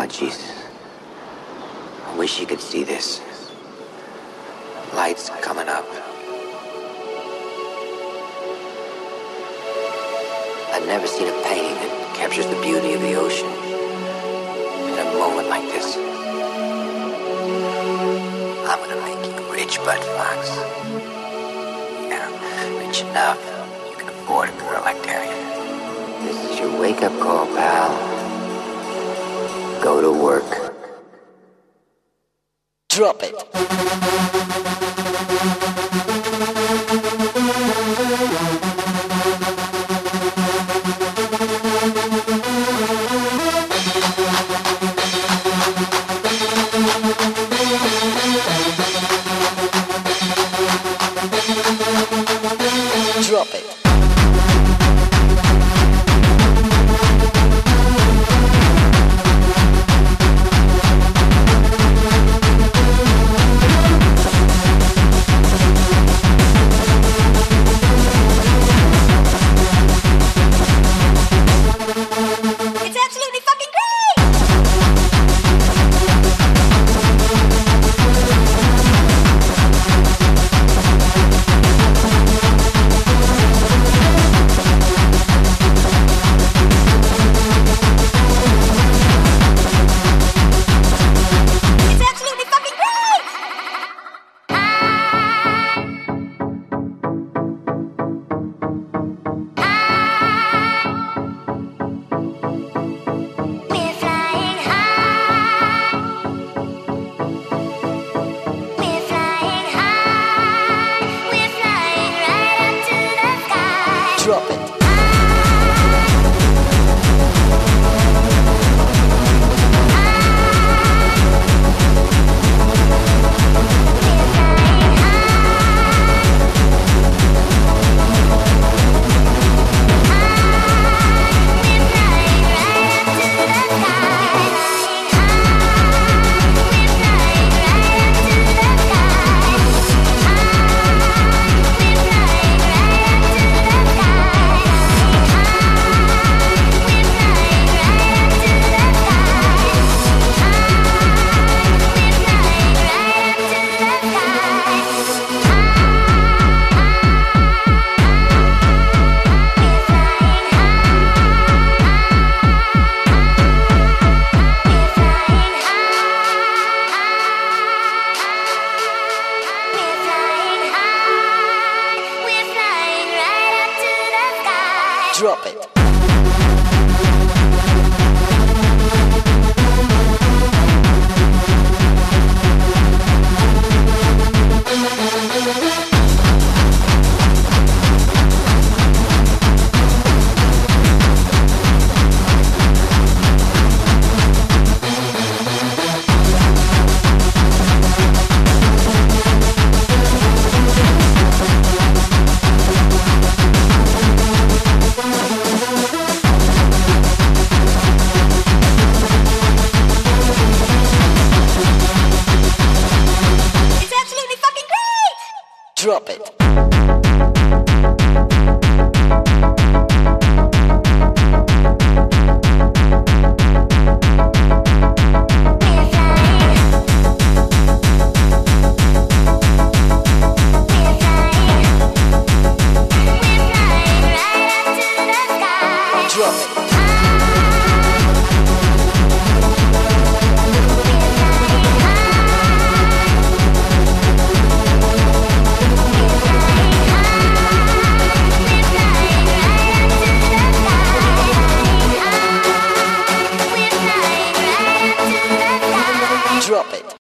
Jesus. I wish you could see this. Lights coming up. I've never seen a painting that captures the beauty of the ocean in a moment like this. I'm gonna make you rich, Bud Fox. Yeah, rich enough you can afford a girl like Darian. This is your wake-up call, pal. Go to work. Drop it. Drop it. Drop it. Drop it. Drop it. Drop it. Drop it.